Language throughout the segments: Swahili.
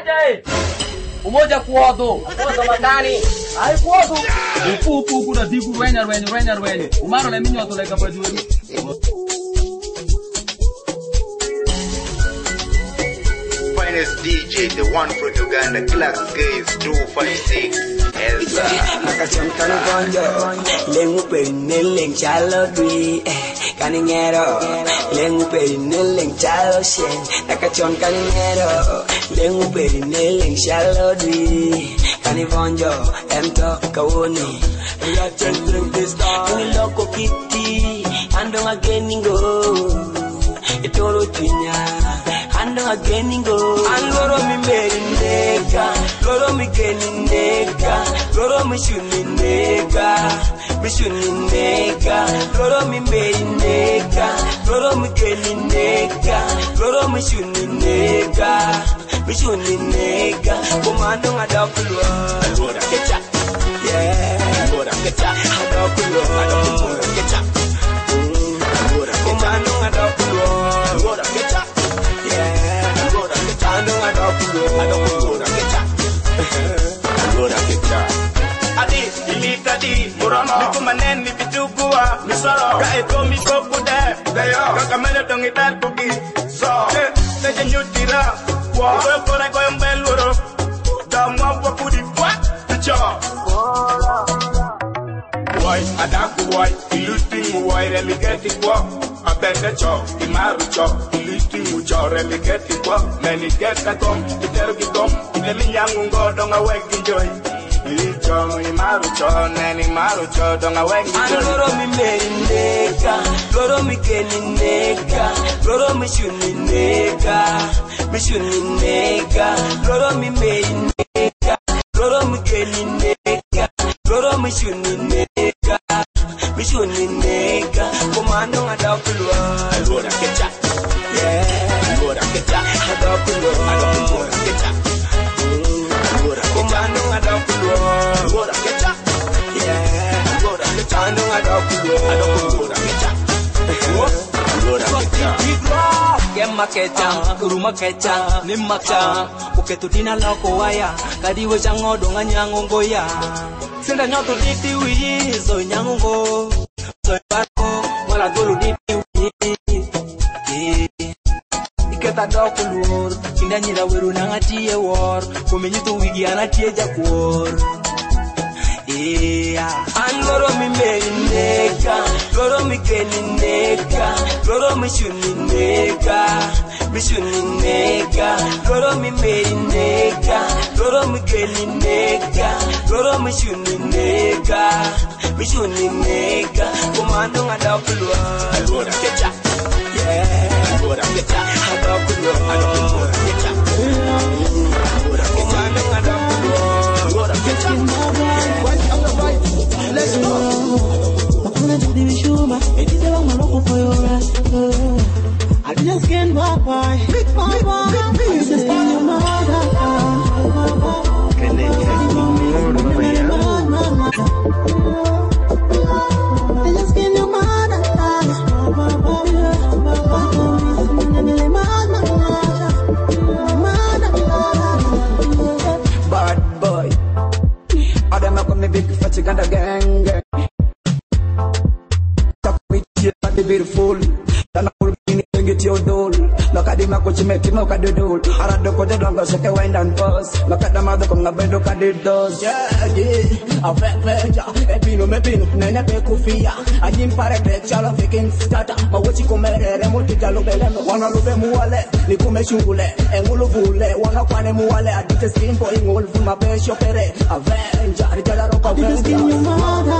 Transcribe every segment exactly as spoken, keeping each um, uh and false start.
Jaje. Umoja kuodo. Kuodo matani. Ai kuodo. Upu upu upu da digu renya renya renya renya. Umaro le minyo to le kabajuri. Finest D J, the one from Uganda, Class Gaze two five six. Elsa. Nakachomkano bonjo, lengu perinne leng chalo dwi, kaningero, lengu perinne leng chalo shen. Nakachomkano ngero, lengu perinne leng chalo dwi, kanibonjo, emto kawoni. Reaction drink this time. Kani loko kiti, andong again go. Itoro twinya. Ando again go. Loro mi meri nega, loro mi geni nega, loro mi shuni nega, mi shuni nega, loro mi meri nega, loro mi geni nega, loro mi shuni nega, mi shuni nega. Komando ngadakulwa, kecha, yeah, kecha, ngadakulwa, kecha, komando ngadakulwa, kecha. I know I don't go, I don't go, I get I go, I get Adi, ilita di, murano, niku maneni bitukua, misoro, kaito miko kude, dayo, kakamele dongitar kuki, so, teje nyutira, wa, koyo kore koyo mbeluro, damwa wakudi, what, ticho. Why, adaku why, iluti why, religeti kwa, abende cho, imaru cho, iluti mucho, religeti kwa, meni geta kom, iteru kitom, iteli yangu ngo, donga wegi joy, ilicho, imaru cho, neni maru cho, donga wegi joy. Loro mi meri nega, loro mi geni nega, loro mi shuni nega, mi shuni nega, loro mi meri nega, loro mi geni nega, loro mi shuni nega, mi shuni nega, komando ngadakulwa, lora kecha, yeah, lora kecha, ngadakulwa, ngadakulwa kecha, lora komando ngadakulwa, lora kecha, yeah, lora kecha, ngadakulwa, ngadakulwa kecha, lora kecha. Gemma kecha, kuruma kecha, nimma kecha, uketutina lako waya, kadiwe chango donga nyango ngoya. Senda nyoto diti wi, so nyango ngo, so bako, wala dulu diti wi. Iketa dokulur, kinda nyira weru nangatiye war, kumenyitu wigi anatiye jakwar. Yeah, and loro mi meri nega, loro mi geni nega, loro mi shuni nega, mi shuni nega, loro mi meri nega, loro mi geni nega, loro mi shuni nega, mi shuni nega, komando ngadakulwa, lora kecha, yeah, lora kecha, ngadakulwa, ngadakulwa kecha, lora komando ngadakulwa, lora kecha. Let's go. Makuna judi bishuma, edite wa maloko for your ass. I just can't walk by. Big mama, I just can't your mother. Can they just go more I just can't your mother. Bad boy. All them up on me big fat Uganda gang gang. Talk with you like the beautiful. Then I will be in get your doll. Look at the maco make him look at the doll. I don't know what the longer so can wind and bust. Look at the mother come up and look at the doors. Yeah, yeah. I fake pleasure. E pino me pino. Nene pe kufia. I didn't pare pe chala faking starter. Ma wachi kumere remote jalo bele. Wana lube muwale. Nikume shungule. Engulu vule. Wana kwane muwale. I did the skin for ingol. Fuma pe shopere. Avenger. Jala roka Avenger. I did the skin your mother.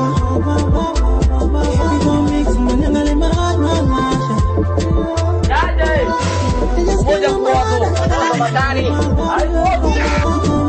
We gon' make some money. Ngale mama. Jaje. Umoja kuodo. Matani. Ai kuodo.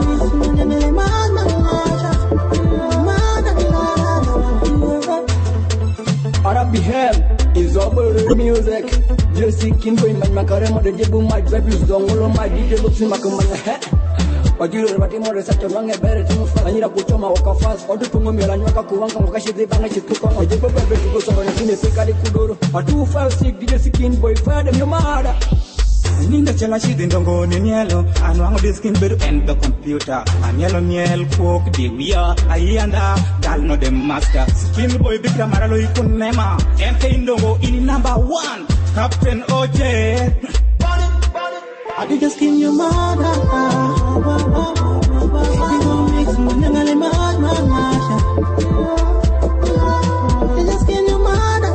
Arab hell is over music. Just seeking for my macarena, the debu my babies don't all my details in my command. But you are more such a long and better to find a Kuchoma or Kafas or the Pumila Kuanka Wakashi de Banachi took on the paper to go so on a Kuduro. A two five six did a skin boy, father, your mother. Ninda chela shidi ndongo ni mielo. Anwango diskin bedu and the computer. Amielo miel cook di wia. Ayanda gal no dem master. Skin boy bikra maralo ikun nema. M K ndongo ini number one. Captain O J. I did just skin your mother. You gon' make some nangale mad mad mad. I just skin your mother.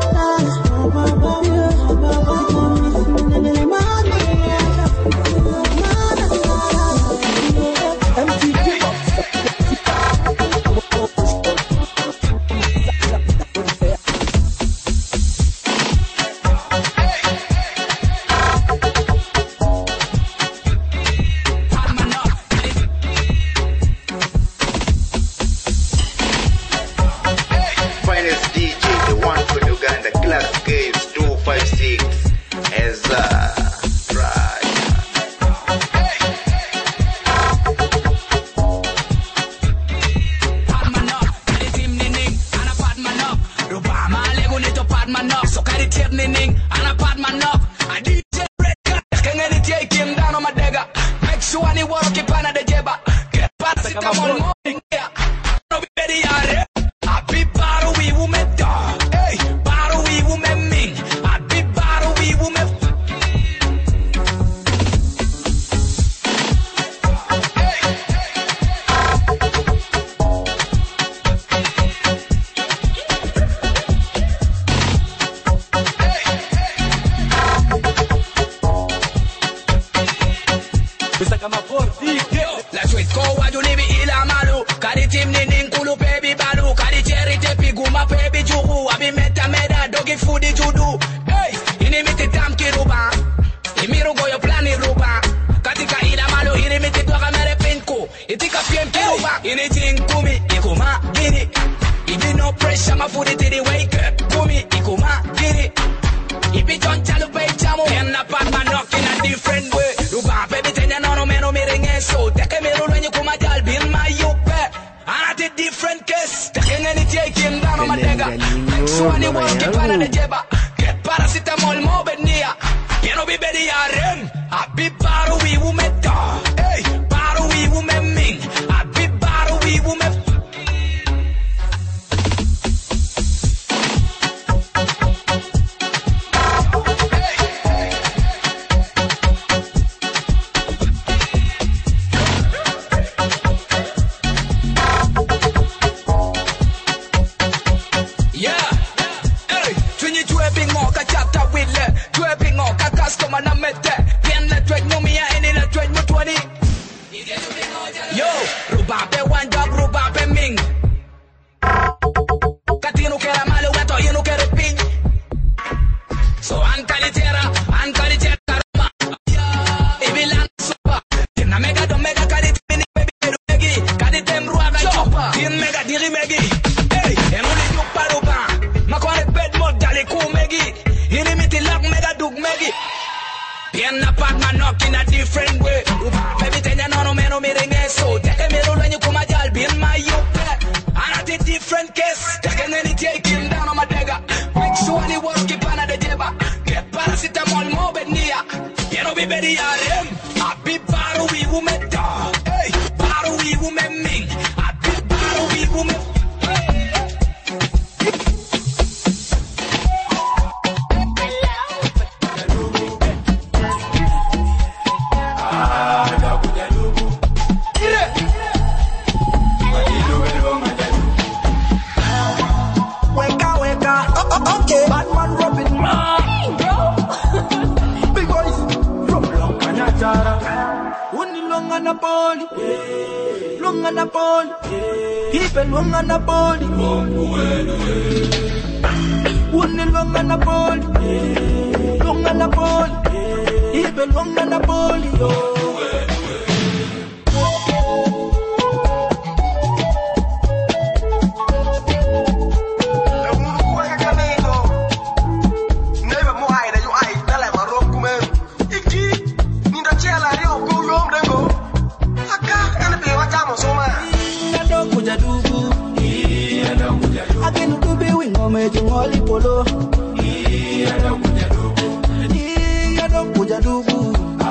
Kuja dugu,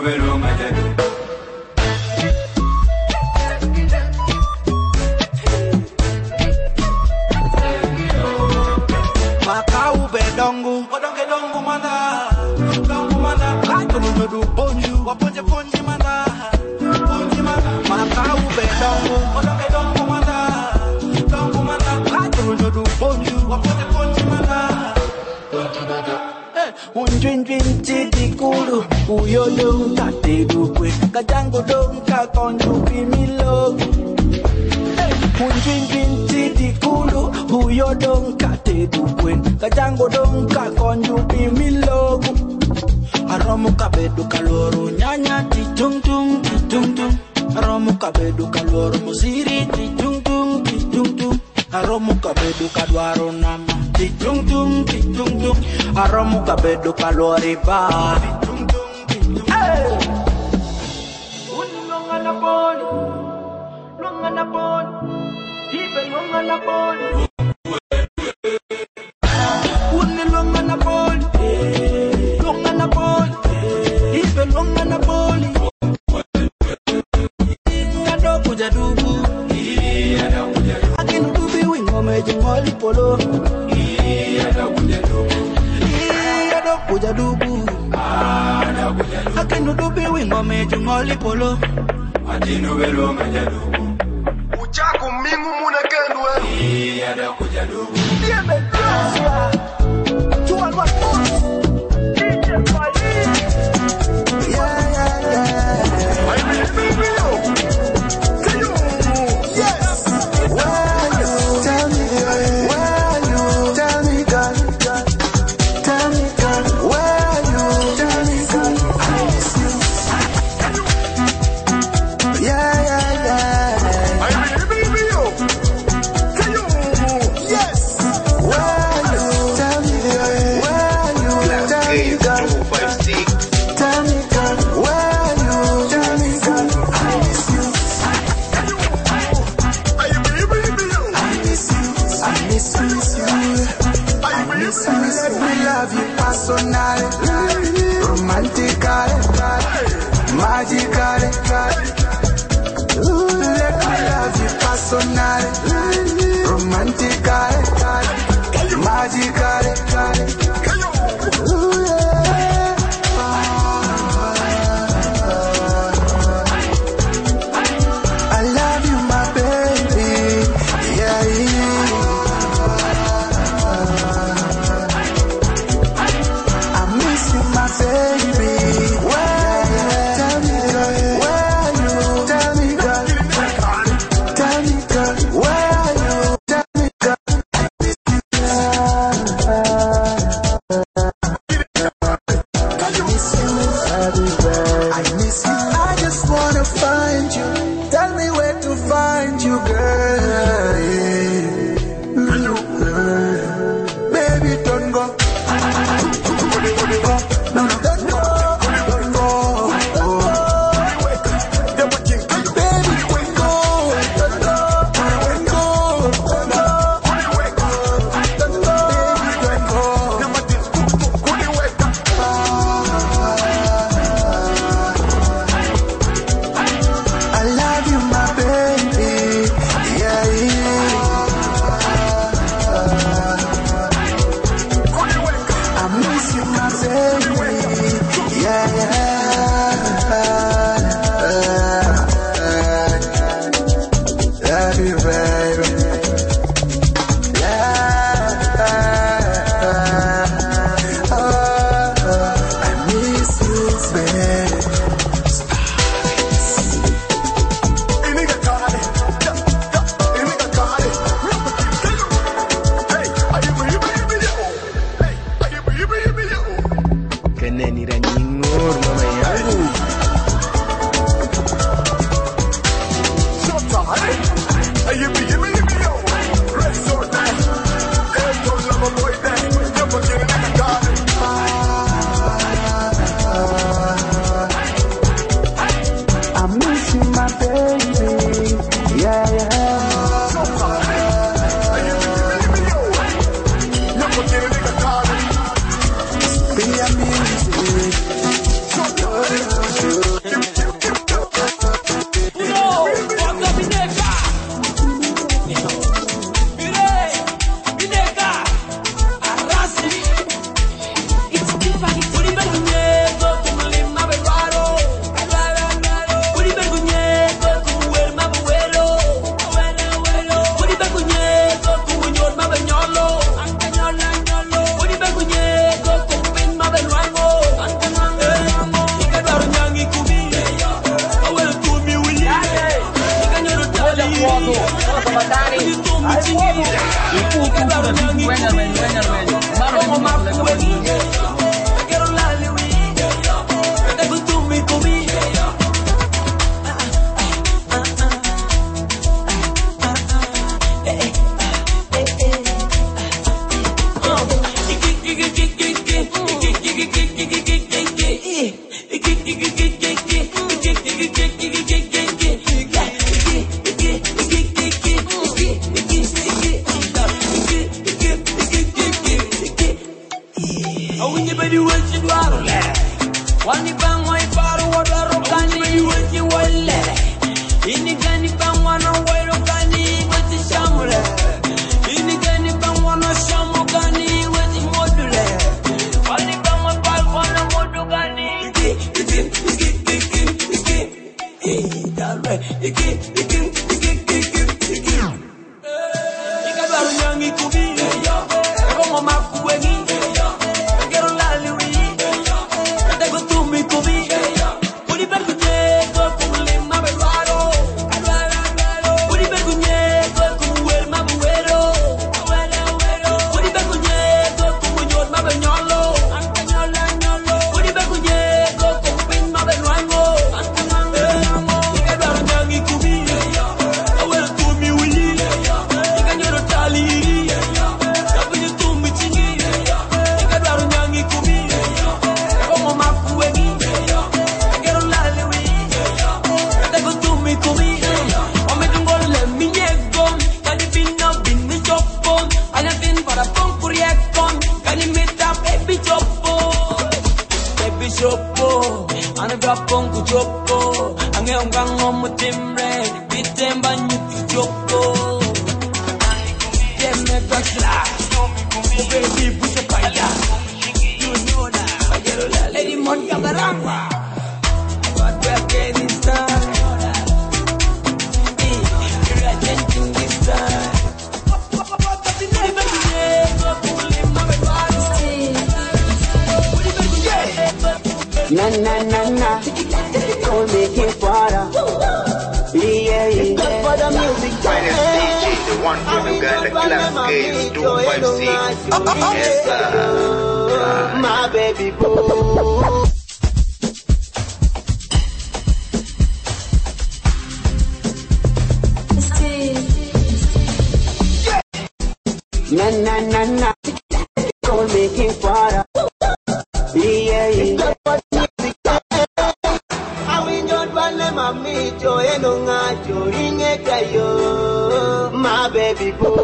vero majadu. Makau bedongu, odonge dongu mana, dongu mana. Kaitunu jodu ponju, waponje ponji mana, ponji mana. Makau bedongu, odonge dongu mana, dongu mana. Kaitunu jodu ponju, waponje ponji mana. Unjin jin chiti kuru, uyo dong kate dukwe, kajango dong kakonju pimilo. Unjin jin chiti kuru, uyo dong kate dukwe, kajango dong kakonju pimilo. Aromu kabedu kaloro nyanya ti tung tung ti tung tung. Aromu kabedu kaloro musiri ti tung tung ti tung tung. Aromu kabedu kadwaro nama ti tung tung ti tung tung. Aromu kabedu kalori ba ti tung tung ti tung tung. Uni longa na poni, longa na poni, ibe longa na poni. Uni longa na poni, longa na poni, ibe longa na poni. Kado kuja dubu, akinu dubi wingo meje ngoli polo. Kado kuja dubu, akinu dubi wingo meje ngoli polo. Adino vero majadu. Uchako mingu muna kendwe. Ada kuja dubu. Dieme gracia, chuan wa put. Yeah, yeah, yeah. I believe in you. Can you? Yes. Where you? Tell me, where you? Tell me, God. Tell me, God. Where you? Tell me, God. I miss you. Yeah, yeah, yeah. I believe in you. Can you? Yes. Where you? Tell me, where you? Tell me, Gaze God. two five six. Tell me, God. Where you? Tell me, God. I miss you. I believe in you. I miss you. I miss you. I believe in Let me love you personal, romantical, magical. Let me love you personal, romantical, magical. Can you? I love you, my baby. Yeah, yeah. I miss you, my baby. Where you? Tell me, girl. Where you? Tell me, girl. Tell me, girl. Where you? Tell me, girl. I miss you. which you are led. One if I'm my father, what are Rokani, which you will let. In the Gani Bangwana, where Rokani, which is Shamule. In the Gani Bangwana, Shamogani, which is Module. One if I'm my father, one of Modugani. It's it, it's it, it's it, it's it, it's it, that's right. It's it, it's it, it's it, it's it, it's it. You got a young Ikubi, come on, my Kuegi. Na na na na, don't make it water. Yeah, yeah, for the music. Finest D J, the one from Uganda, Class Gaze two five six. Yes, sir. My baby boo. Na na na na, don't make it water. Yeah, yeah. My baby boo,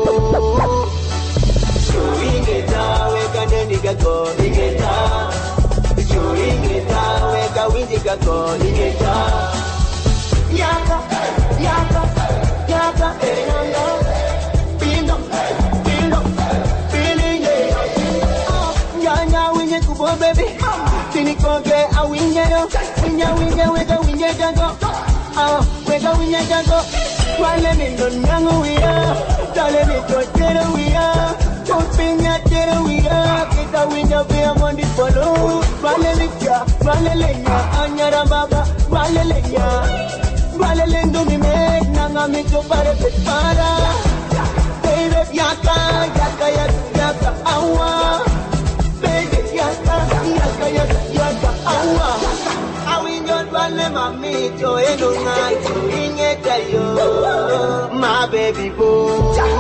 showing it out, we can then you go, you get out. Showing it out, we can win you go, you get out. Yaka, yaka, yaka, pino, pino, pino, feeling it. Yanya, win you go, baby. Tiniko get a win you, win you, win you, win you, win you, go. Ah, we go, win you, go. Wale mi don yangu wia, dale mi do tere wia, topinya tere wia, kita winya via mondi polo. Wale licha, wale lenya, anyara baba, wale lenya, wale lendo mi me, nanga mi to pare pepara. Baby yaka, yaka yaka yaka awa, baby yaka, yaka yaka yaka awa. Wale mami to eno na to ingeta yo, my baby boo. So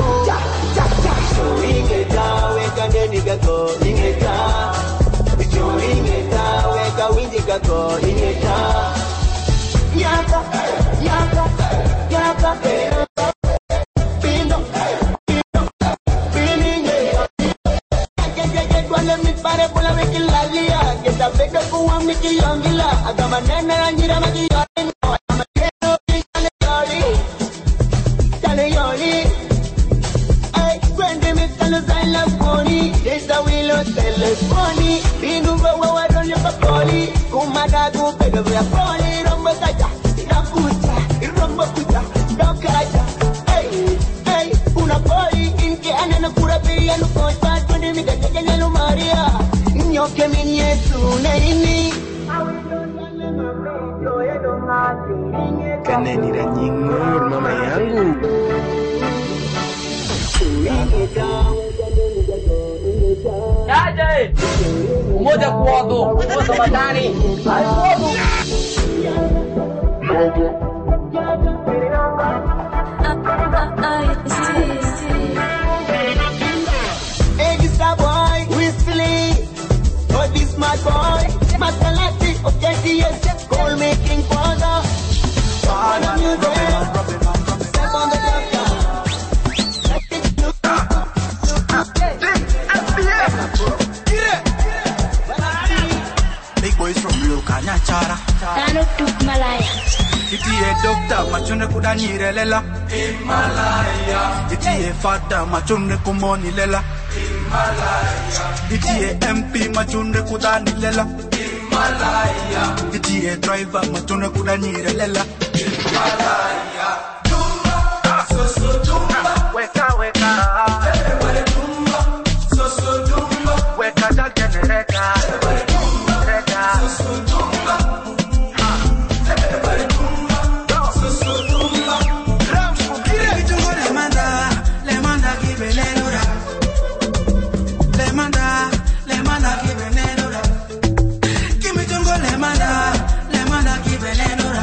ingeta we can deniga go ingeta, so ingeta we can windiga go ingeta. Yaka, yaka, yaka, pino, pino, feeling it. Get get get wale mi pare pula me kilalia, get a beka kuwa mi kilongila. Agama nene anjira magi yori, agama kero kale yori, kale yori. Ay, kwende mi kale zaila poni, desa wilo telefoni. Binu bawa wadonyo papoli, kumada kupega vya poli. Rombo kaja, irakucha, irombo kucha, dokaja. Ay, ay, una poli, inke anana kura pia nukocha, twende mi kaja nyalo Maria. Nyoke mi Yesu neini. Kaneni na nyingur mama yangu. Yaje, umoja kuodo, umoja madani. Hai kuodo. Hey, this boy, whistly. Oh, this my boy, my galactic, okay, yes, call me King Father. Father, you there? Step on the doctor. F B S, get it. nyachara Tano tuk malaya Itie doctor machune kudanyire lela Himalaya Itie fada machune kumoni lela Himalaya Itie M P machune kudani lela Himalaya Itie driver machune kudanyire lela Himalaya Dumba, so so dumba Weka weka Everybody dumba, so so dumba Weka da generator Everybody dumba, so so dumba Everybody dumba, so so dumba Rams kukire Kitungo le manda, le manda kibenelura Le manda, le manda kibenelura Kimitungo le manda, le manda kibenelura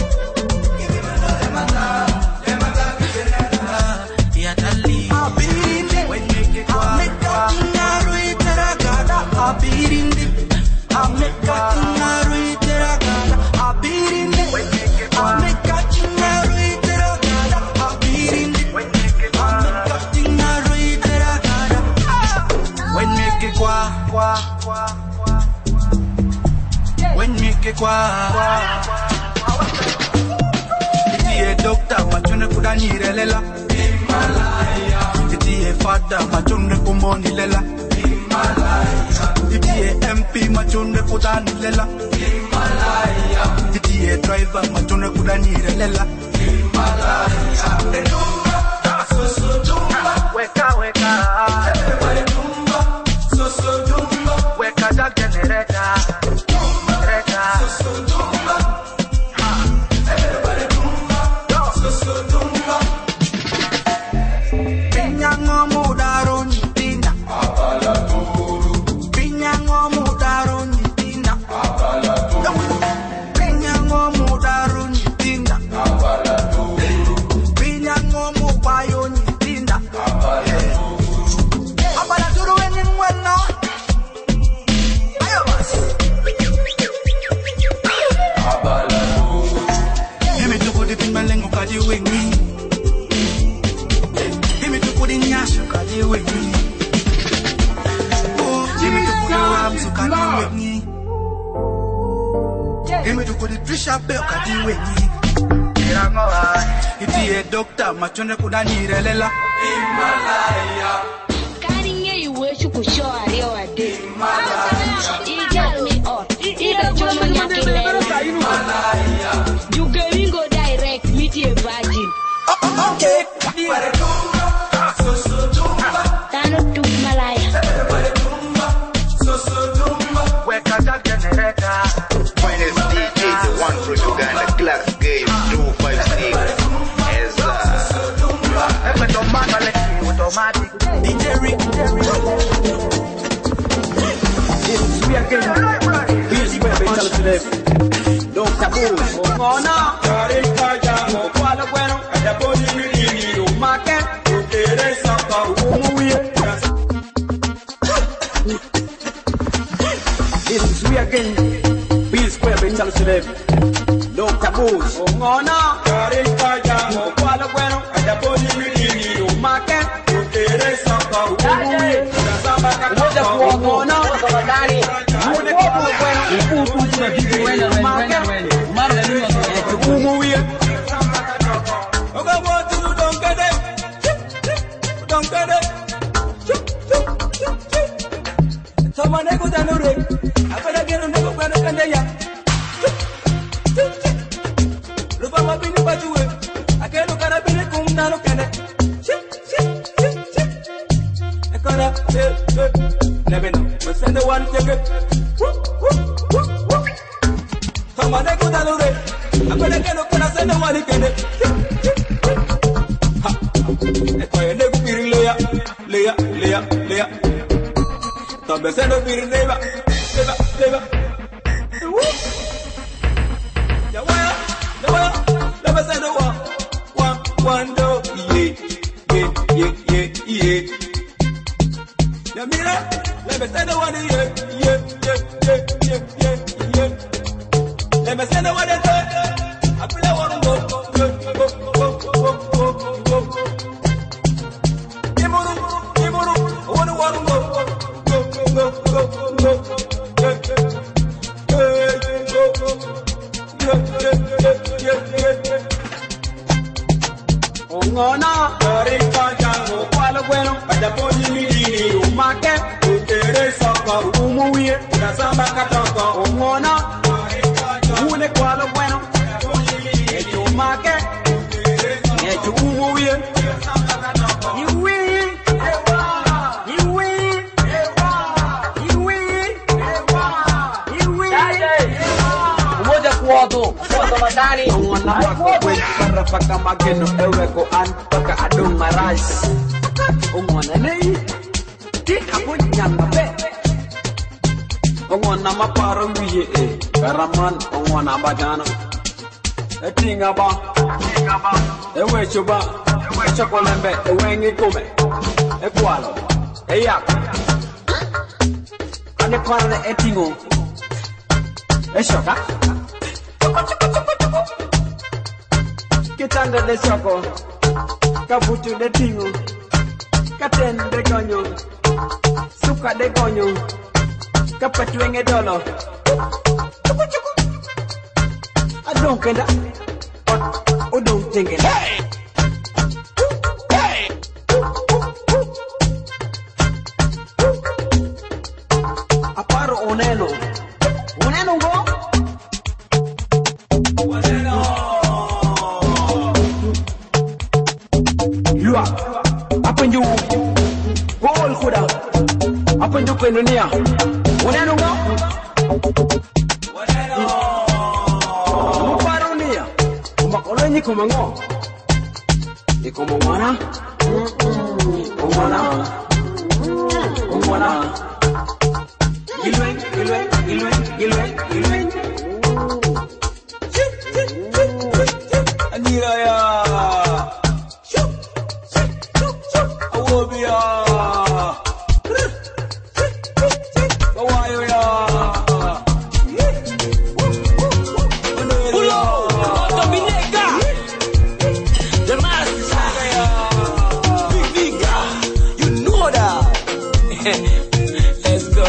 Itie doctor machune kudanyire lela Himalaya Itie fada machune kumoni lela Himalaya Itie M P machune kudani lela Himalaya Itie driver machune kudanyire lela Himalaya Dumba, so so dumba Weka weka Everybody dumba, so so dumba Weka da generator So so dumba Everybody dumba So so dumba Pinyango mudaro nitinda Abala turu Pinyango mudaro nitinda Abala turu Pinyango mudaro nitinda Abala turu Pinyango mubayo nitinda Abala turu Abala turu wenye mwena Ayobas Himi tuku di pimbalengo kadi wengi Himi tuku di nyasho kadi wengi Himi tuku di ramsu kadi wengi Himi tuku di trisha beo kadi wengi Irangoa Itie dokta machone kudanyire lela Himalaya Karinge iwechu kushoa reo ade Himalaya Igal me on Ida jono nyaki lela Himalaya Jugeringo direct miti e virgin Okay So so dumba Tano tuk malaya Everybody dumba So so dumba Weka da generator Finest D J, the one from Uganda, Class Games two five six. As uh, automatic D J Rick This is we again. This is where we tell today. Don't taboo. Mona. Carita ya mo kwala bueno. Ada boni ni ni no market. Teresa pa umuye. This is we again. This is where we tell today. Don't taboo. Mona. Carita ya mo kwala bueno. Ada boni ni ni no market. Teresa pa umuye. Moja kwa mona. Tafadhali. Muone kwa bueno. Upu kuna vitu wena wena wena wena. Mara na nini watu umuye. Oga watu don't get it. Don't get it. Somane kutanure. Apana gero nego kwa kanda ya. Rupa mapini pajuwe. Akero kana bini kumtano kene. Ekana eh eh. Never know. But send the one ticket. Somane kutanure. Apana gero kana send the one kene. Ha. Ekoye nego piri leya. Leya leya leya. Tambe send the piri leva. Leva leva. Ya waya. Ya waya. Leva send the one. One one do. Yeah. Yeah yeah yeah yeah. Ya mira. Leva send the one. Yeah yeah yeah yeah yeah yeah yeah. Leva send the one. I feel I wanna go. Go go go go go go. Imuru imuru. I wanna wanna go. Go go go go go. Go go go. Ongona, Rika Jango, Kuala Bueno, Adaponi Mini, Umake, Utere Soko, Umuye, Nasamba Katoko, Ongona, Une Kuala Bueno, Umake, Umuye, you win, you win, you win, you win. Umoja kuoto, kuoto madani. Ongona, Para paka mageno, Eweko, and Paka Adon Marais. Ongona, Nay, Tika Punyanga Bet. Ongona, Mapara, Wiye, Karaman, Ongona, Badana. A thing about a way to buy a chocolate, a wing it come, a qualo, a yak, and a part of a tingo, a shocker. Get under the choco, Caputu the tingo, Caten the gonyo, Suka the gonyo, Capatuing a dollar. I don't get that. Oh, don't think it. Hey! Hey! Aparo oneno. Oneno go? Oneno. You are. Up in you. Go all kuda. Up in you kwenunia. Oneno go? Ni como no, y como guana, guana, guana, iluen, iluen, iluen, iluen, iluen. Anira ya, awobia, kawayo ya. Let's go.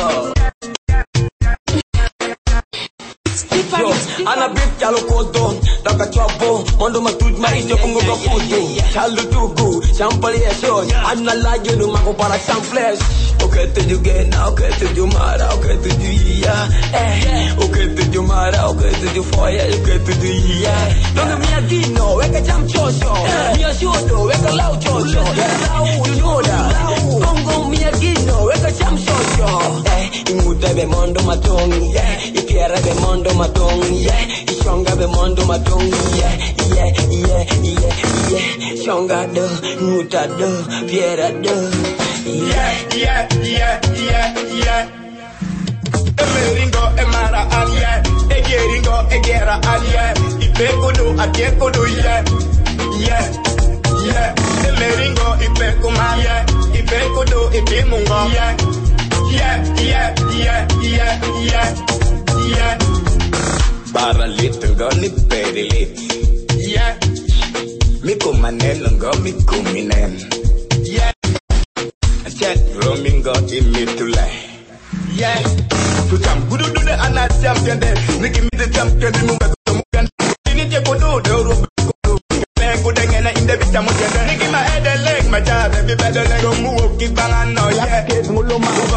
Ana big yalo kodo, daga chopo, mondo matud mai jo pungo ko puto. Chalu tugu, champali eso, ana la yo no mago para samples. Okay to you get now, okay to you mara, okay to you ya. Eh, okay to you mara, okay to you foya, okay to you ya. Don't me agino, we ka jam chocho. Me a shodo, we ka lao chocho. You know that. Congo me agino, we ka jam chocho. Eh, imuta be mondo matongi, yeah. Ipiera be mondo matongi, yeah. Ishonga be mondo matongi, yeah. Yeah, yeah, yeah, yeah. Shonga do, muta do, piera do. Yeah, yeah, yeah, yeah, yeah. Emeringo, emara, alie. Egeringo, egera, alie. Ipekodo, akekodo, yeah. Yeah, yeah. Emeringo, ipekoma, yeah. Ipekodo, ipemungo, yeah. Yeah, yeah, yeah, yeah, yeah, yeah. Bara litungo, ni peri lit. Yeah. Miku manelungo, miku minen. Yeah. Chat roaming got in me to lie. Yeah. To jump, good do the anna champion there. Give me the champion, the move to move. You need to go do the rope. Good again in the bit of my head and leg, my job, every better leg. Move, keep on, no, yeah. Move,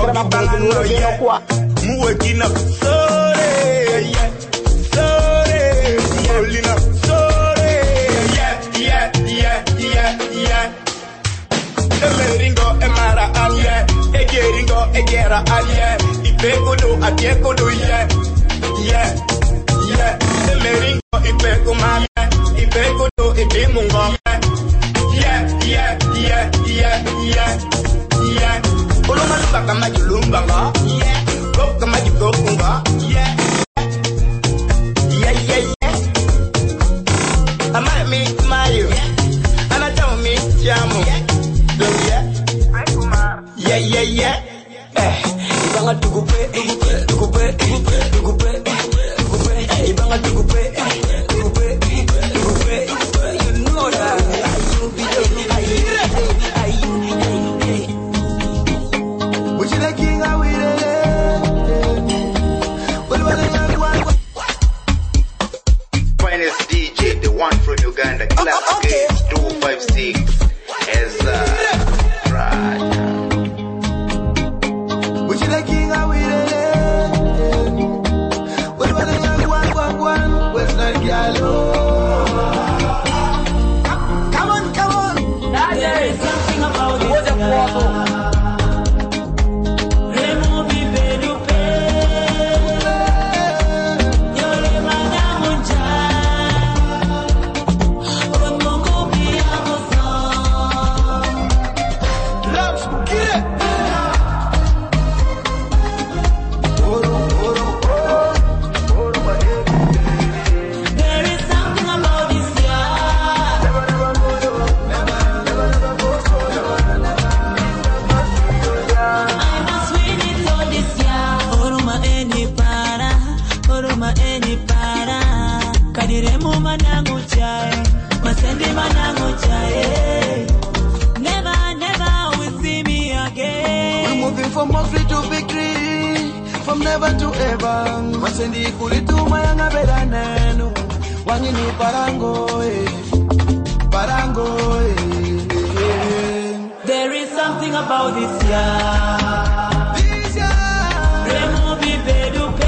working up. Sorry, yeah. Sorry, rolling up. Sorry, yeah, yeah, yeah, yeah, yeah. Emeringo, emara, alie. Egeringo, egera, alie. Ipekodo, akekodo, yeah. Yeah, yeah. Emeringo, ipekoma, yeah. Ipekodo, ipemungo, yeah. Yeah, yeah, yeah, yeah, yeah, yeah. Oloma lupa kama julumbanga, yeah. Go kama jukokunga, yeah. Yeah, yeah, yeah. I might meet Mario, yeah. And I don't meet Jamu, yeah. Yeah, yeah, yeah. Eh, ibanga tukupe, tukupe, tukupe, tukupe. manangu chai, masendi manangu chai. Never, never will see me again. We're moving from victory to victory, from never to ever. Masendi kulitu mayanga beranenu, wangini parango eh, parango eh. There is something about this year. This year, Remo bibedupe.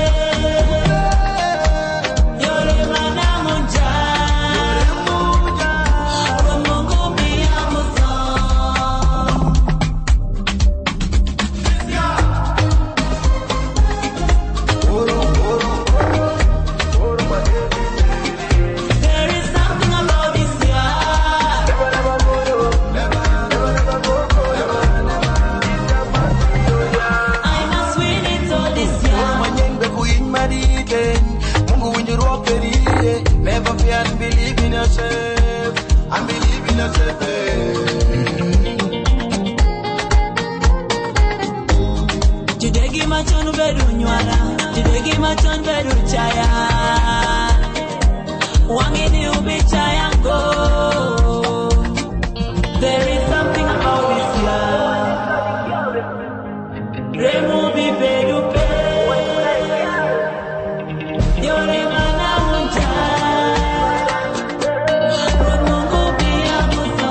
never fear and believe in yourself, and believe in yourself. Today give my chon bedu nywana, today give my chon bedu chaya. Wangini ubi chaya go. There is something about this love. Remo bi bedu pe. Yore mana munja. Romungu bi amuso.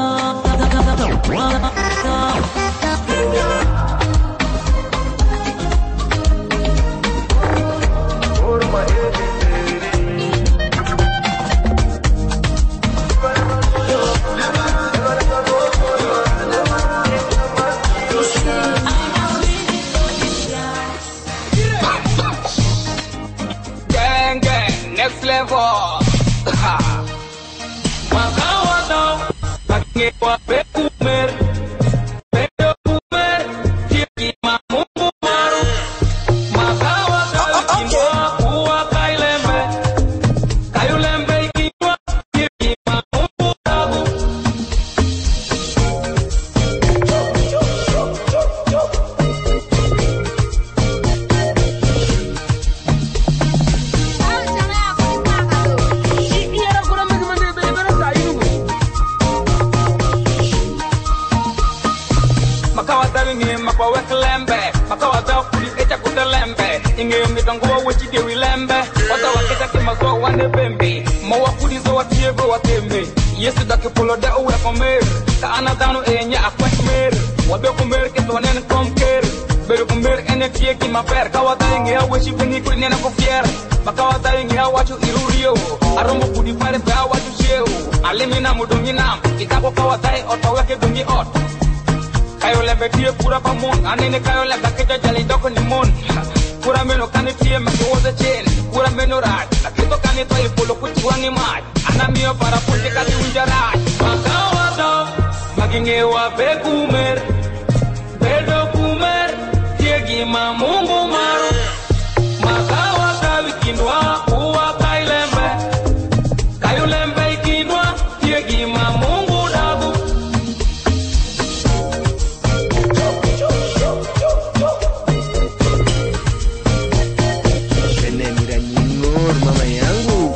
Next level. Makawado, makingewa bekumer, bedo kumer, tiki mamungu maru. Makawado, kinwa kuwa kailembe, kayulembe kinwa, tiki mamungu tabu. Makawada kuli echa kutelembe, inge mitanguwa wechi dewi lembe. Wata waketa kimazo wane bembe, mawa kuli zo watiego watembe. Yesu dake polo da uwe komer, ka anadano enya akwet mer. Wabe komer ketwanen komker, bere komer ene tie ki maper. Kawada inge ya wechi beni kuli nena kofier. Makawada inge ya wachu irurio, arombo kuli pare pe awachu sheo. Alimina mudungi nam, kitako kawada otaweke dungi ot. Kayo lebe tie pura pa mon, anene kayo lebe keja jali doko ni mon. Pura meno kani tie maki woza chen, pura meno raj. Lakito kani to ipolo kuchi wangi maj, anamio para puti kasi unja raj. Makawado, magingewa be kumer, bedo kumer, tie gima mungu maru. Makawada wikindwa uwa kailembe, kayo lembe ikindwa, tie gima mungu dabu. Mama yangu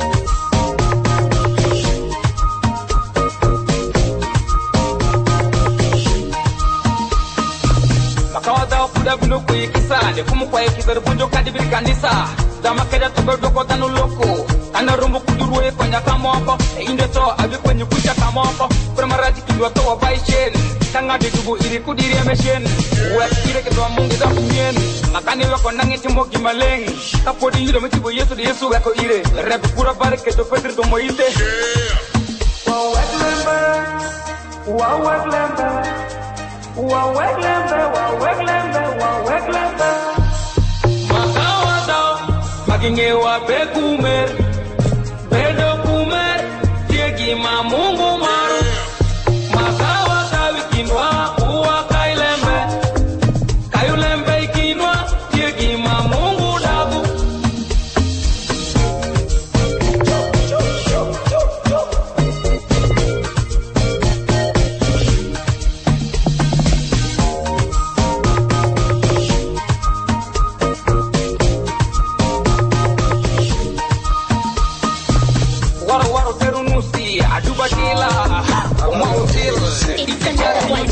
makawada kuda bulu kuikisa de kumu kwa ikisa bunjo kadibiri kanisa dama keda tobe doko tanu loko ana rumbu kudurwe kwanya kamoko e inde to abi kwenye kucha kamoko premaraji kidwa to wa baishen tanga de dubu iri kudiri emeshen we ire kedwa mungi da kumien makani wako nangi timo gimaleng kapodi ire mtibo yesu de yesu wako ire rep pura bare kedo pedri to moite wa weglembe wa weglembe wa weglembe wa weglembe wa weglembe makawada magingewa be kumer bedo kumer tiegi ma mungu maru makawada wikindwa uwa kailembe kayulembe ikindwa tiegi ma mungu dabu.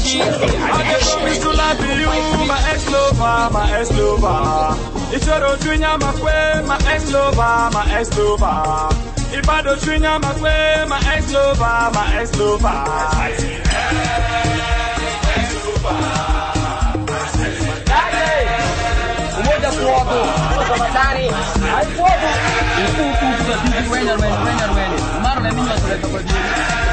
promise to love you, my ex-lover, my ex-lover. If you don't dream, I'm a queen, my ex-lover, my ex-lover. If I don't dream, I'm a queen, my ex-lover, my ex-lover. Umoja fuogo, kutoka Madari, hai fuogo. Iku ku ku ku wena wena wena wena. Maro na minyo tuleta kwa jini.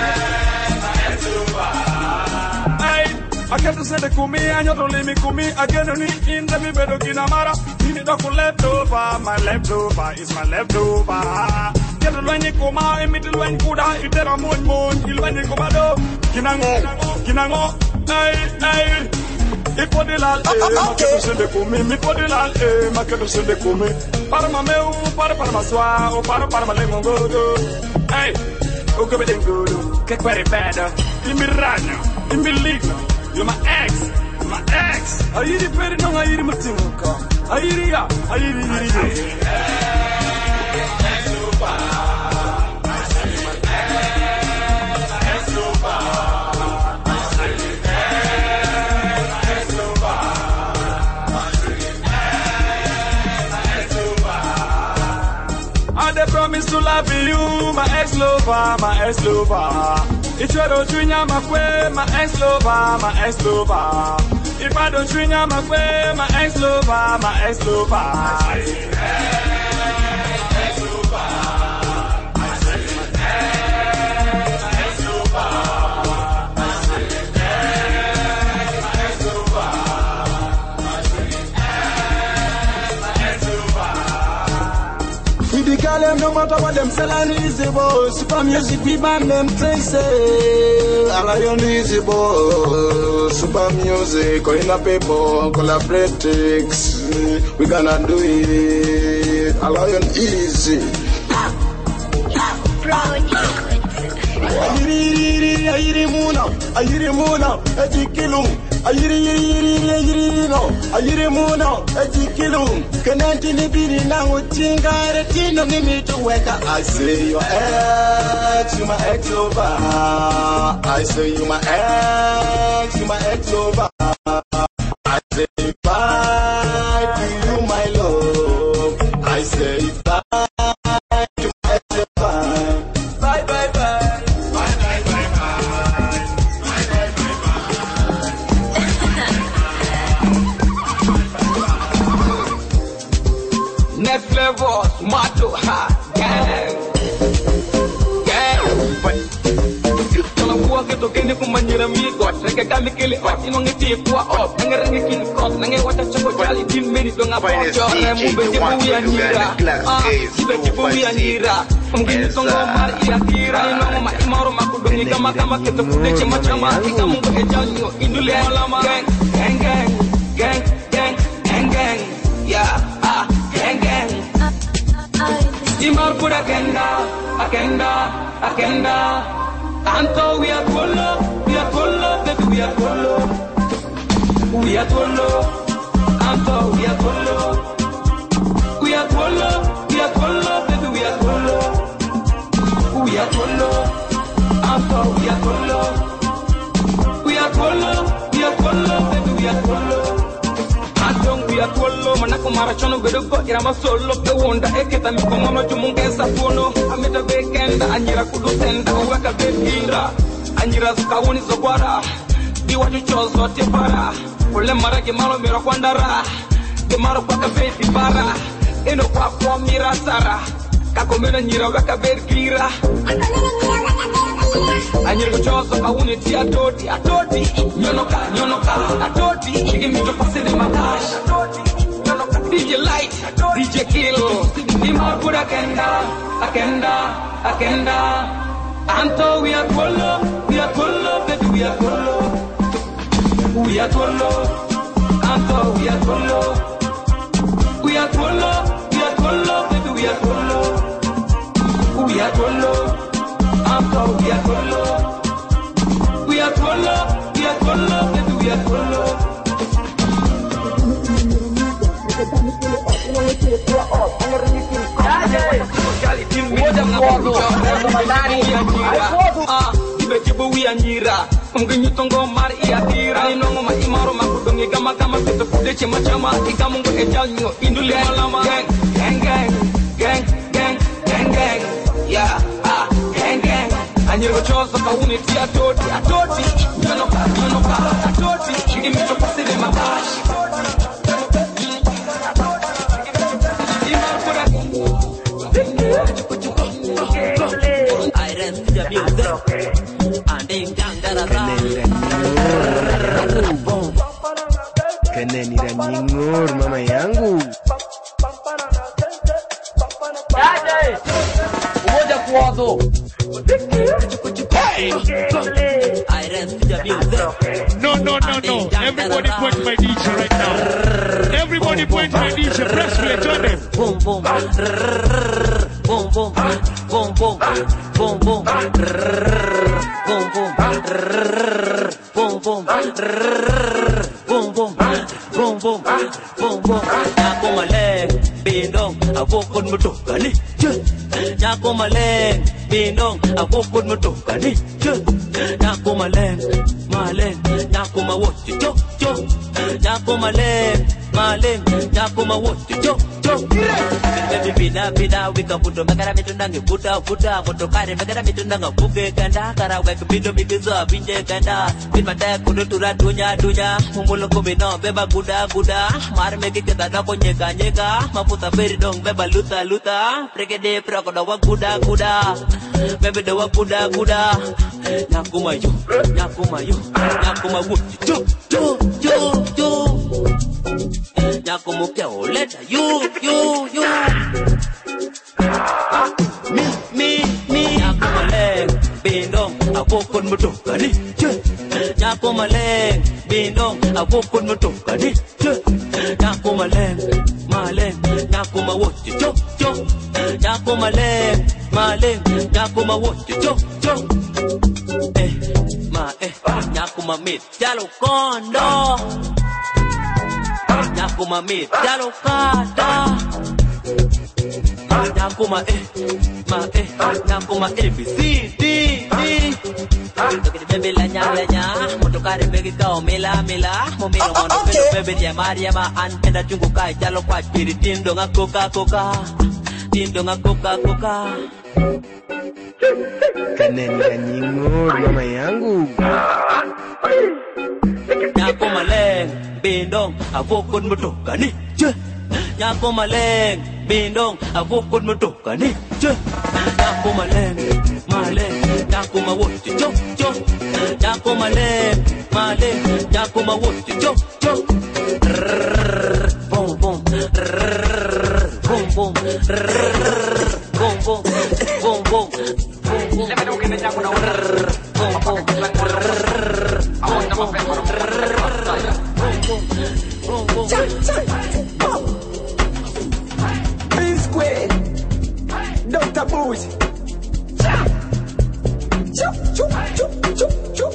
I can't say the kumi, I know to me kumi. Again, only in the middle kinamara. You don't leftover, my leftover is my leftover. Get the one you come out, and middle one good eye. You tell a moon moon, you when you come out. Kinango, Kinango, hey, hey. If for the land, eh, ma che tu sei de kumi, mi for the land, eh, ma che tu sei de kumi. Para ma meu, para para ma sua, o para para ma lengo godo. Hey, o che vedi godo, che quere bada, il mirano, il miligno. You're my ex, my ex. Are you the pretty no? Are you the matinka? Are you the ya? Are you the I promise to love you, my ex-lover, my ex-lover. If you don't dream, I'm a queen, my ex-lover, my ex-lover. If I don't dream, I'm a queen, my ex-lover, my ex-lover. No matter what them sell and easy boy. Super music we ban them crazy. I like easy boy. Super music, in a paper, collaboratics. We gonna do it. I like easy. Ayiri ayiri muna, ayiri muna, ejikilu. Ayiri ayiri ayiri no, ayiri muna, ejikilu. Kananti ni biri na uchinga retino ni mitu weka. I say your ex, you my ex lover. I say you my ex, you my ex lover. I say bye to you my love. I say bye to my ex lover. Bye bye bye. Next level, tomato, ha, gang, gang. Kalau gua gitu gini ku menyiram migot, mereka kami kili ot, ini ngiti gua op, ngerengi kini kos, nengi wajah coba jali di mini dong apa bocor, nemu beci bumi anjira, ah, beci bumi anjira, mungkin tunggu mari ia kira, ini ngomong mak mau rumah ku dungi kama kama kita kude cuma cuma, kita mau bekerja nyo, indule lama, gang, gang, gang, gang, gang, gang, gang, ya. Gang gang, Imar pura agenda, agenda, agenda. Tanto we are polo, we are polo, baby we are polo, we are polo. Tanto we are polo, we are polo, we are polo, baby we are polo, we are polo. Tanto we are polo, we are polo, we are polo, baby we are polo. We are polo, manako marachono bedogo irama solo ke wonda eketa mi komo no jumunge sapono ameta weekend anyira kudutenda waka bekira anyira zukawuni zogwara diwaju chozo tepara ole marake malo miro kwandara ke maro kwaka beti para eno kwa kwa mira sara kakomena nyira waka bekira anyira kuchozo kawuni ti atoti atoti nyonoka nyonoka atoti shige mito pasene matash D J Light, D J Kill, Imar pura agenda, agenda, agenda. Anto we are polo, we are polo, baby we are polo, we are polo. Anto we are polo, we are polo, we are polo, baby we are polo, we are polo. Anto we are polo, we are polo, we are polo, baby we are polo. Umoja fuogo, kutoka Madari, hai fuogo. Ibe chibu wi anyira Mge nyutongo mar iatira Inongo ma imaro makudongi gama gama Pito kude chema chema Ikamungu ejal nyo Induli malama Gang, gang, gang Gang, gang, gang, gang Yeah, ah, gang, gang Anyiro choso ka uniti atoti Atoti, yonoka, yonoka Atoti, imito pasile makashi Kaneni ranyingor mama yangu. Dada, umoja kuwazo. No, no, no, no. Everybody point to my D J right now. Everybody point to my D J. Press play, join them. Boom, boom. Boom, boom. Boom, boom. Boom, boom. Boom, boom. Boom, boom. Boom, boom. Boom, boom. Boom, boom. Ako maleng, binong, abukod mo to, gani. Ako maleng, binong, abukod mo to, gani. Ako maleng, maleng, ako mawot, yo, yo. Ako maleng, maleng, ako mawot, yo, yo. Baby bida bida wika puto magara mitundanga puta puta moto kare magara mitundanga buke kanda kara wek bido bigizo binje kanda bin mata kudo tura dunya dunya mumulo ko bino beba guda guda mar megi keda na ko nyega nyega maputa beri dong beba luta luta pregede prokodo wa guda guda bebe do wa guda guda nyakuma yo nyakuma yo nyakuma wu yo yo yo yo Yakumo Pioleta, you, you, you. Me, me, me. Yakuma leg, bindong, abukod mo to, gani. Yakuma leg, bindong, abukod mo to, gani. Yakuma leg, maleng, yakuma what, yo, yo. Yakuma leg, maleng, yakuma what, yo, yo. Eh, ma, eh, yakuma mit, yalo kondo. Nyakuma mit, jalo kada. Nyakuma eh, ma eh, nyakuma A B C D D. Toki bebe la nya la nya, moto kare begi kao mela mela, momelo mono pelo bebe dia Maria ma an penda chungu kai jalo kwa chiri tindo nga coca coca, tindo nga coca coca. Kaneni ranyingor mama yangu. Nyakuma leng, bindong, abukod mo to, gani. Nyakuma leng, bindong, abukod mo to, gani. Nyakuma leng, maleng, nyakuma wot, yo, yo. Nyakuma leng, maleng, nyakuma wot, yo, yo. Boom, boom, boom, boom, boom, boom, boom, boom. Let me know when you're going to boom, boom, I want them up and boom, boom, boom, B-Square, Doctor Boozy. Chup, chup, chup, chup, chup.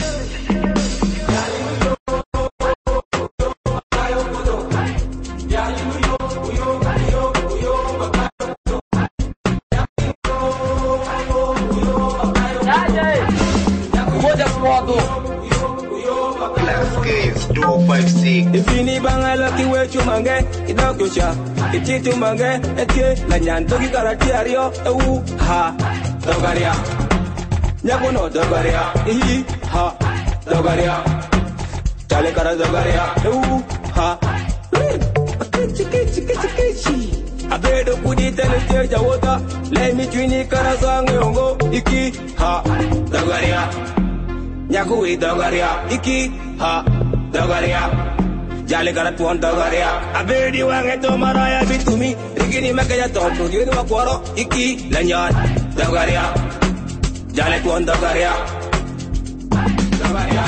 Ifini bangala kiwe chumange idoko cha ititu mange etie la nyanto ki karati ario u ha dogaria nyakono dogaria hi ha dogaria chale kara dogaria u ha chiki chiki chiki abedo kudi tele che jawota le mi twini kara sangue ongo iki ha dogaria nyakui dogaria iki ha dogaria Jale garat tuan dogaria abedi wange to maraya bitumi rigini makaya to tugini wakwaro iki lanyan dogaria Jale tuan dogaria dogaria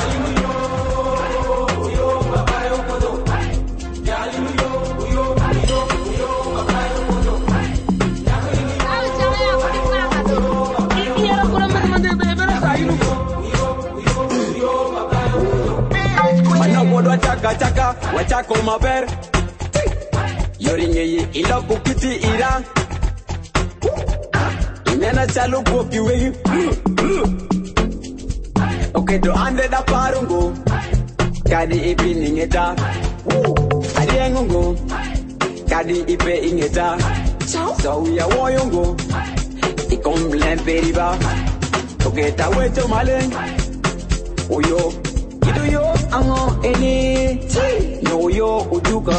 Chaka chaka, wachako maber. Yoringe yi ilo kukiti ira. Imena chalo kuoki wehi. Okay, to ande da parungo. Kadi ipi ningeta. Adiengungo. Kadi ipe ingeta. So we are woyongo. Ikom blen periba. Okay, ta weto malen. Oyo. Ido yo ango eni. No yo uduka.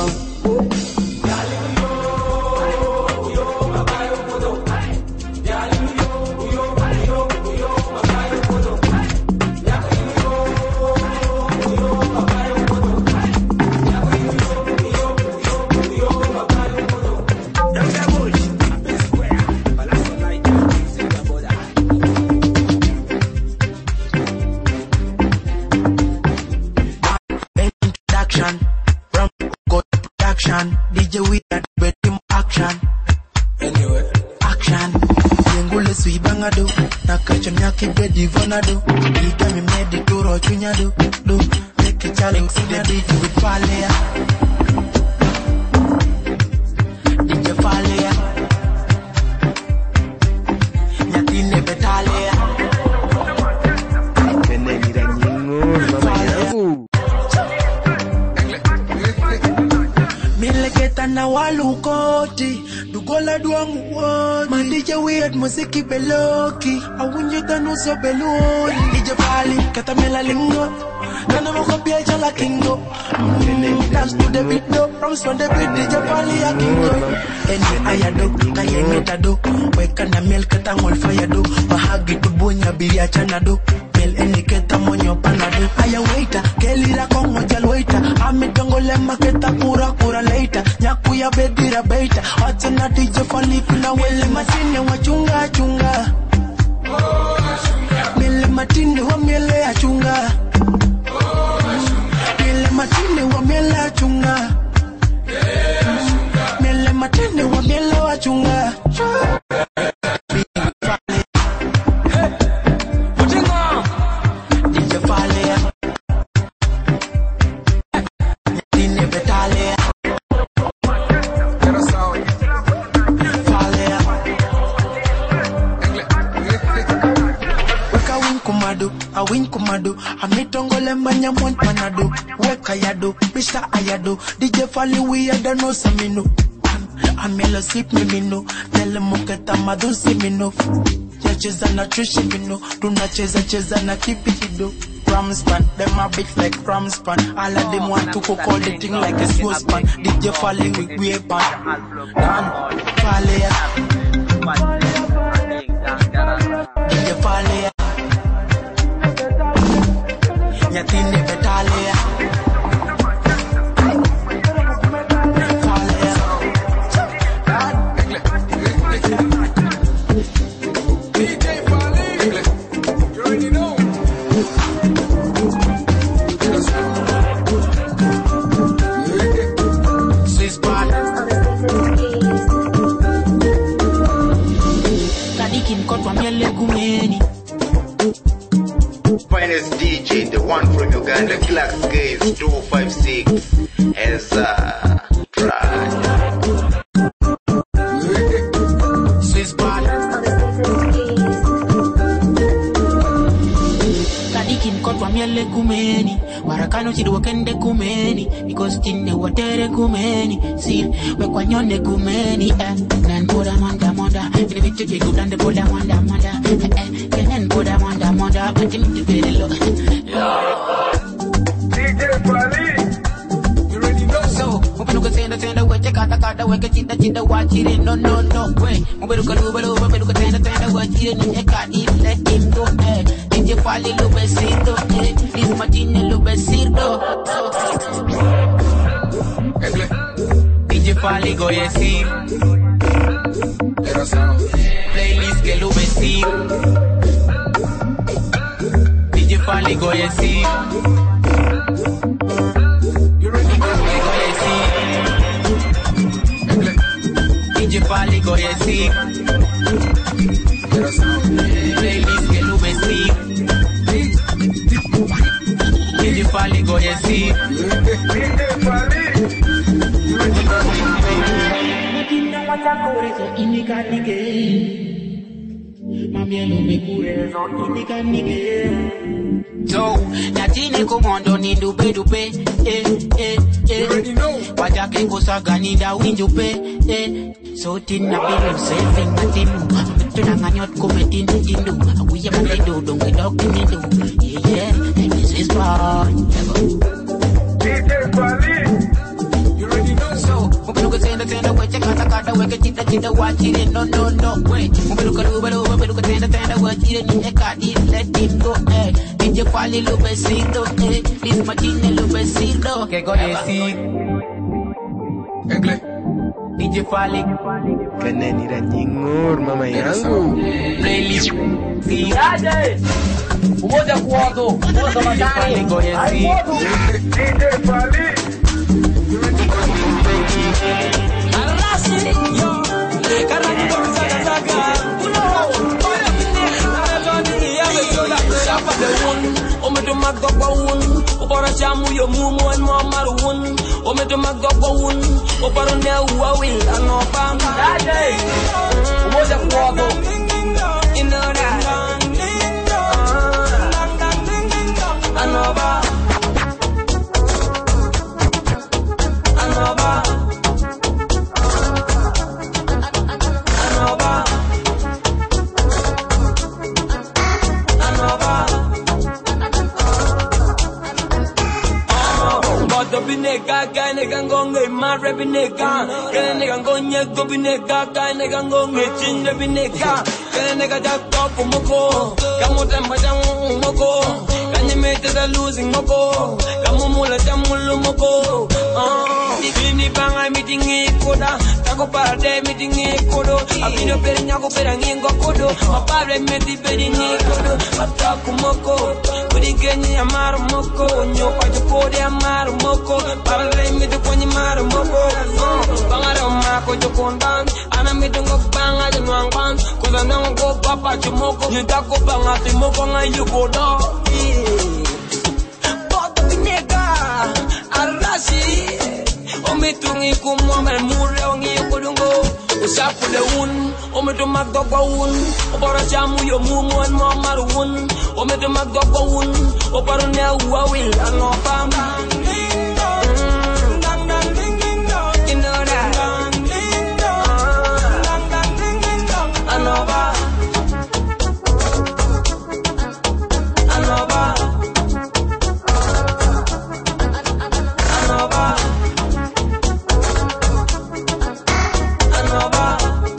D J we at bedroom action. Anyway, action. Yengule sui bangado. Nakacha myaki bedi vonado. Ika mi medi duro chunyado. Do make it challenge see the D J with Falea. D J Falea. Nyatine betalea. Keneni da nyingo mama yangu. Mileketa na walukoti Dugola duangu wodi Mandije weird musiki beloki Awunje tanuso beluri D J Fali kata mela lingo Nana moko piecha la kingo Dance to the beat do Promise on the beat D J Fali ya kingo Eni ayado Kayengeta do Weka na mel kata ngol fire do Bahagi tubunya biria chana do Mel eni keta monyo panado Aya waita Kelira kongo jal waita Amitongo lema keta kura kura later Nyaku ya bedira baita Watena D J Fali kuna wele matine wachunga chunga Mele matine wa mele ya chunga Mele matine wa mele ya chunga Mele matine wa mele wa chunga D J Fali Nyatine betalea I win kumado, I meet Tongole Manya Mont Panado, Weka Yado, Mister Ayado, D J Fali we ada no samino. Amela sip me mino, Tele Moketa Madon Semino. Cheza na trishi mino, Tuna cheza cheza na kipi hido. Ram span, them a bit like ram span. All of them want to cook all the thing like a slow span. D J Fali we we a pan. Dan Fali D J Fali Nyatine betalea Finest D J, the one from Uganda, Clax Gaze two five six, as a track. Swiss ball. Kadikin kotwa miele kumeni, warakano chidu wakende kumeni, because tinde watere kumeni, see, wekwa nyone kumeni, eh, nan poda manda manda, ini vitu jigu dande poda manda manda, eh, eh, kenen poda manda manda, but you need to get it low. D J Fali, you ready know? So, upeluka tenda tenda weche kata kata weke chinda chinda wachire, no no no, way, upeluka luba luba, upeluka tenda tenda wachire, ni eka if let him go, eh, D J Fali lubesito, eh, this matine lubesito, D J Fali go yesi, playlist que lubesi, D J Fali go yesi, go yesi, D J Fali go yesi, playlist que lubesi, D J Fali go yesi, So, natine komondo ni dupe dupe, eh, eh, eh. Wajake kusaga ni da windupe, eh. So tina bilu saving matinu. Tunanganyot kumetin tindu. Awiya mandidu, don't we dog tinidu. Yeah, yeah, this is fun. D J Bali. You already know. So, mubeluka tenda tenda weche kata kata weke chita chita wachire no no no wait. Mubeluka luba luba mubeluka tenda tenda wachire ni ekadi let him go, eh. D J Bali lubesito, eh. This machine lubesito. Que con esi. Engle. D J Bali. Kanani ranyingur mama yangu. Playlist. Aje. Umoja kuoto. Umoja madani. Con esi. D J Bali. Arrasi, yo. Karani kwa zaga zaga. Uno. Oya bine. Narajoni yawe yola. Shapa de one. Ome to magdogwa one. Opara shamu yo mumu and mamaru one. Ome to magdogwa one. Opara ne uwa will anopa. Aje. Umoja kuoto. You know that. Anova. Anova. Anova. Anova. Bodo bineka, kaya nega ngonge, mare bineka. Kaya nega ngonye, go bineka, kaya nega ngonge, chinde bineka. Kaya nega jakto kumoko, kamuta majamu moko. Kanya mete da losing moko, kamumula jamulu moko. Ini banga mitingi koda, tako para de mitingi kodo. Abino pere nyako pere ngingo kodo, mapare meti pere ngi kodo. Mataku moko, kudi genyi amaru moko, nyopa jokode amaru moko. Para de meti kwenye maru moko. Banga de mako jokondan, ana mitungo banga jenwang ban. Kuza nango go papa chumoko, nyutako banga timoko nga yukodo. Bodo bineka, arasi. Ome tungi kumwamba mure wangi kodungo. Usapu de un, ome to magdogwa un. Opara shamu yo mumu and mamaru un. Ome to magdogwa un. Opara ne uwa will anopa. You know that. Anova. Anova. Anova. Anova.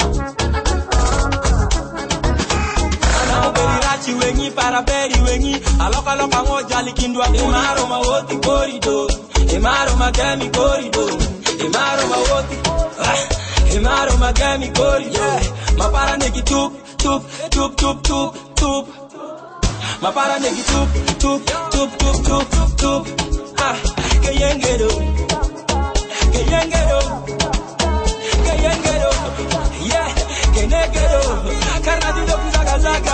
Anova. Wengi para beri wengi aloka loka ngoja likindwa imaro mawoti korido imaro magami korido imaro mawoti imaro magami korido mapara neki tup tup tup tup tup tup mapara neki tup tup tup tup tup tup ah kayengero kayengero kayengero yeah kenegero karadi do zaga zaga.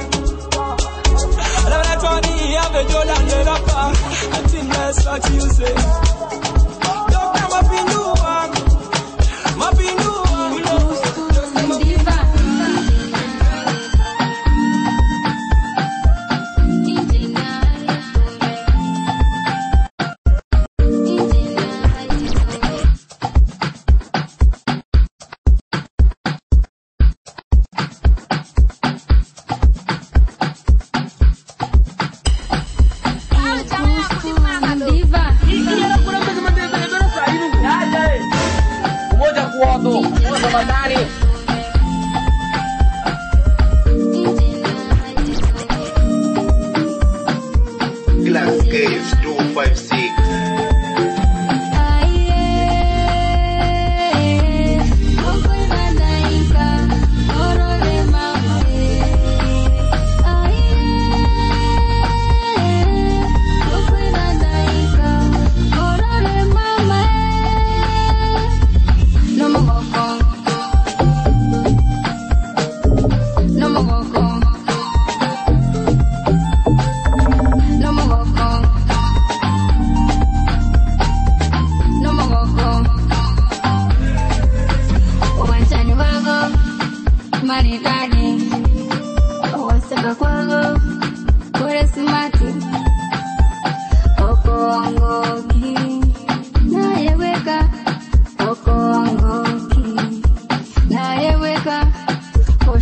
Twenty, I'm a dollar and a rapper. I think that's what you say. Don't come up in you, I'm up in you. Glass Caves two five six. Maritani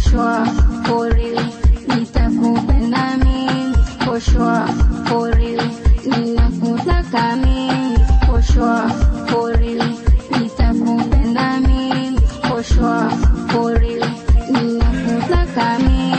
sure, for real. Nitakupenda mimi, for sure, for real. Ninakutaka mimi, for sure, for real. Nitakupenda mimi, for sure, for real. Ninakutaka mimi.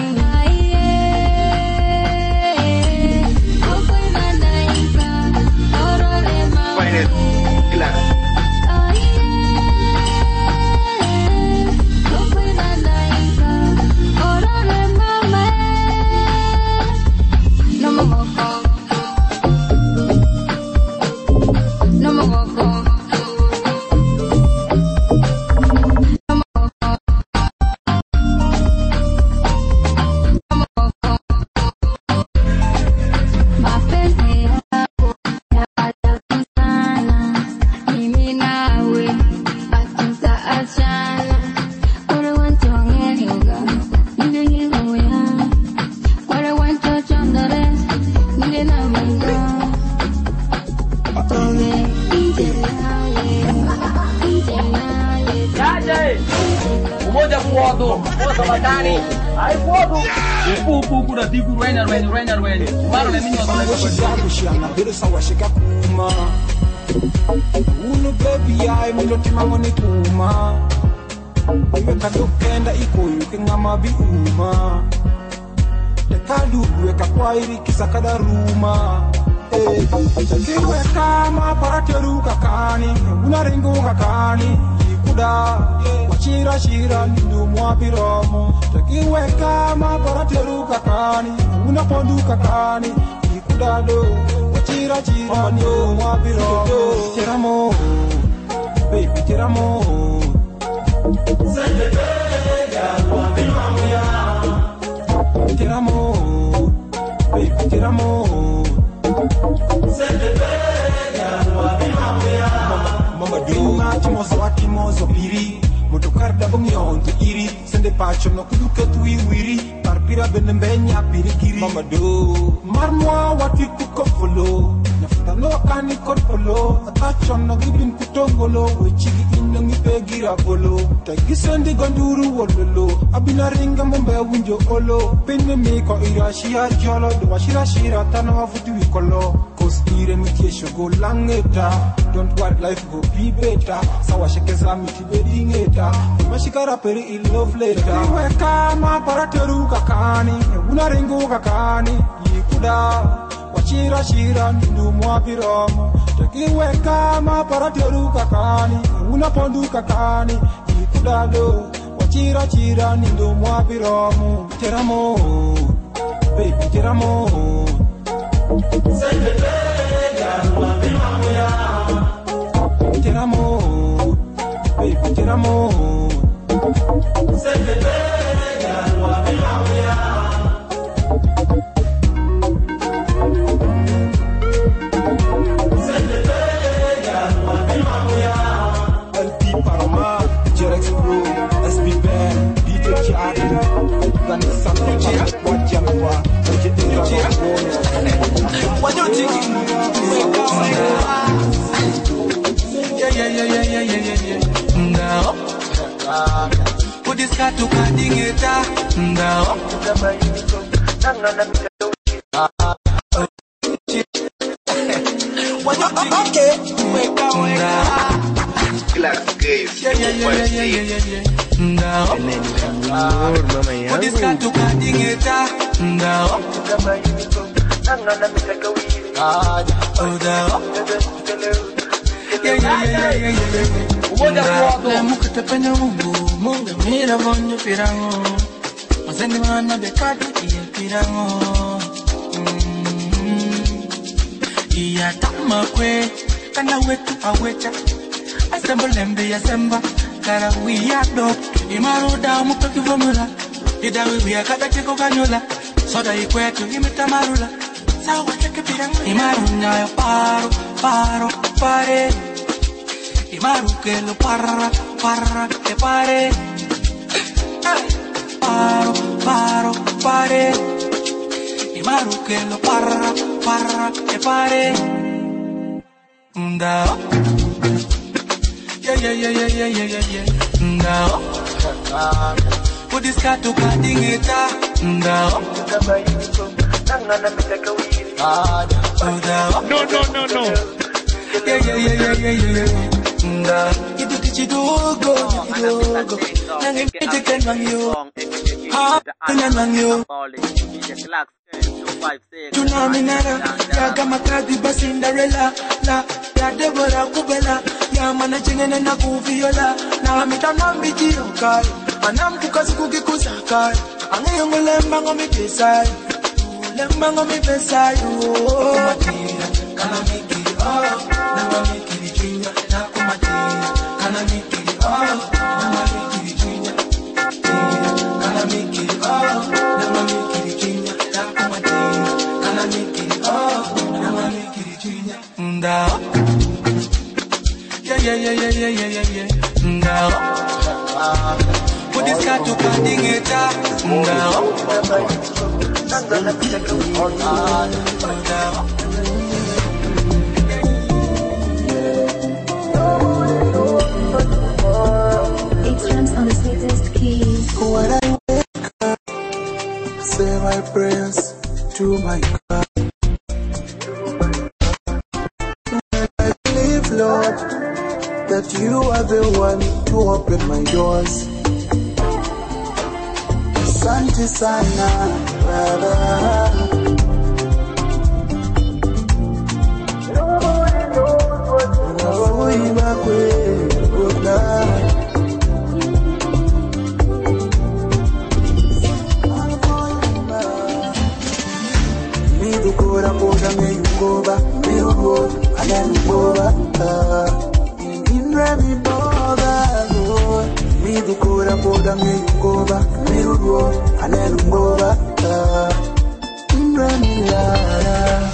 Uno baby ay miloti mangoni kuma Iwe katokenda iko yuke ngama bi uma Tekalu weka kwa iri kisakada ruma Iwe kama parateru kakani Una ringo kakani Ikuda Wachira shira nindu mwabiromo Iwe kama parateru kakani Una pondu kakani Ikuda do Chira chira ni mwabiro Tiramo Baby tiramo Sende bega Wabi mamuya Tiramo Baby tiramo Sende bega Wabi mamuya Mama dima Timozo atimozo piri Motokarda bongionto iri Sende pacho no kuduke tui wiri Parpira benembenya piri kiri Mama do Marmwa wati kukofolo Nafuta no kani korpolo Atachon no gibin kutongolo Wechigi ino ngipegira bolo Tagi sendi gonduru wololo Abina ringa mombe winjo olo Penne miko irashia jolo Dwa shira shira tana wafuti wikolo Cause ire mitie shogo langeta Don't worry life go be better Sawa shekeza miti bedingeta Mashikara peri in love later Iwe kama parateru kakani Una ringo kakani Yikuda Wachira shira nindu mwabiromo Tekiwe kama parateru kakani Una pondu kakani Yikuda do Wachira shira nindu mwabiromo Teramo Baby teramo Sende bega Wabi mamuya Teramo Baby teramo Sende bega Wabi mamuya Sende bega Wabi mamuya L P Parama Jerex Pro S B Ben D J Chiari Gani Santo Chia Wajamwa Oje Ira Rono Wajotiki Yeah yeah yeah yeah yeah yeah yeah Now Put this cat to cutting it out Now Okay, wake up, wake up. Class Gaze, yeah, yeah, yeah, yeah, yeah, yeah, yeah. Now, put this cat to cutting it out. Now, oh, now. Yeah, yeah, yeah, yeah, yeah, yeah. La muka te penya mungu, mungu mira vonyo pirango. Mazendi wana bekati iye pirango. Iya tama kwe, kana wetu awecha. Assemble lembe asemba, kara we are dog. Imaro da muka kivomula, idawe we are kata chiko kanyola. Soda ikwetu imita marula, sawa cheke pirango. Imaro nyayo paro, paro, pare. Imaru que lo parra, parra, que pare. Paro, paro, pare. Imaru que lo parra, parra, que pare. Ndao. Yeah, yeah, yeah, yeah, yeah, yeah, yeah, yeah. Ndao. Put this car to cutting it up. No. No, no, no, no. Yeah, yeah, yeah, yeah, yeah, yeah. Nah, itu kichidogo, kichidogo. Nange mete kenang yo. Ha, kenang yo. Tsunami nara, ya kama kadi ba Cinderella, la, ya Deborah Kubela, ya mana chingene na kuviola, na mita nambi jiyo kai, anam kukazi kukikusa kai, angayongo lemba ngomi pesai, lemba ngomi pesai, oh, kumatira, kana miki, oh, nama miki di junior, na kumatira, kana miki, oh, nama miki di junior, kana miki, oh, nama miki di junior, na kumatira, kana miki, oh, nama miki di junior, nda. Yeah, yeah, yeah, yeah, yeah, yeah, yeah, yeah. No. Put this car to cutting it up. No. It runs on the sweetest keys. When I wake up, say my prayers to my God. I believe, Lord, that you are the one to open my doors. Asante sana, Baba. Nafui bakwe, Baba. Me do cora poda me yugoba, me yugo, adan yugoba. Remy Boba, me do cora poda me yugoba, me yugo, adan yugoba. Remy Lara.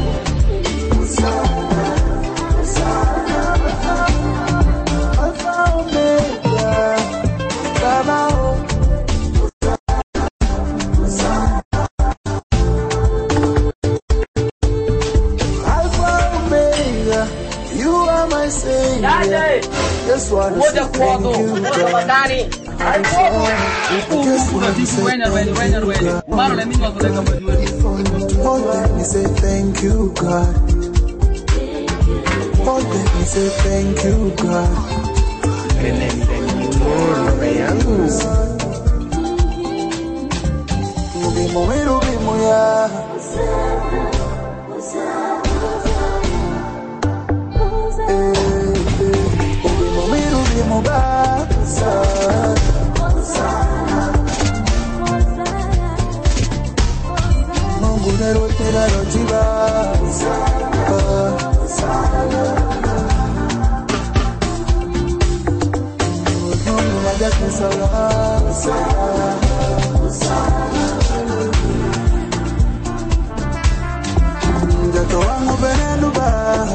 This one is thank you, God. I just want to say thank you, God. Oh, let me say thank you, God. Oh, let me say thank you, God. Rubimo, rubimo, yeah. Mungu tera rojiba Mungu naja kusala Jato wangu benenu ba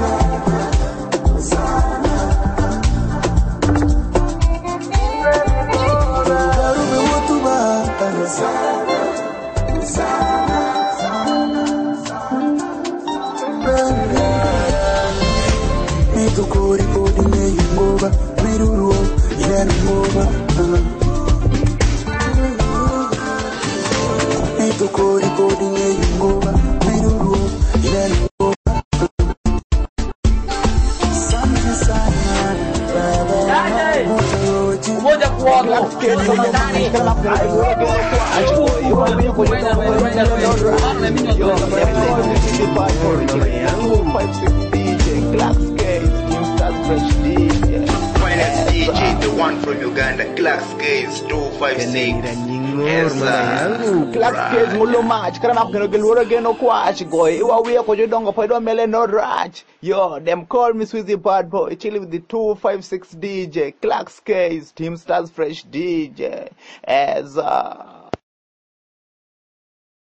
The one from Uganda, Clark's Case two five six. Clark's Case mulo match. Kama kuna gelura geno kwachi goy. Iwa wiya ko jodongo paido mele no rach. Yo, them call me Swizzy Bad Boy. Chilling with the two five six D J. Clark's Case, Team Stars Fresh D J. As uh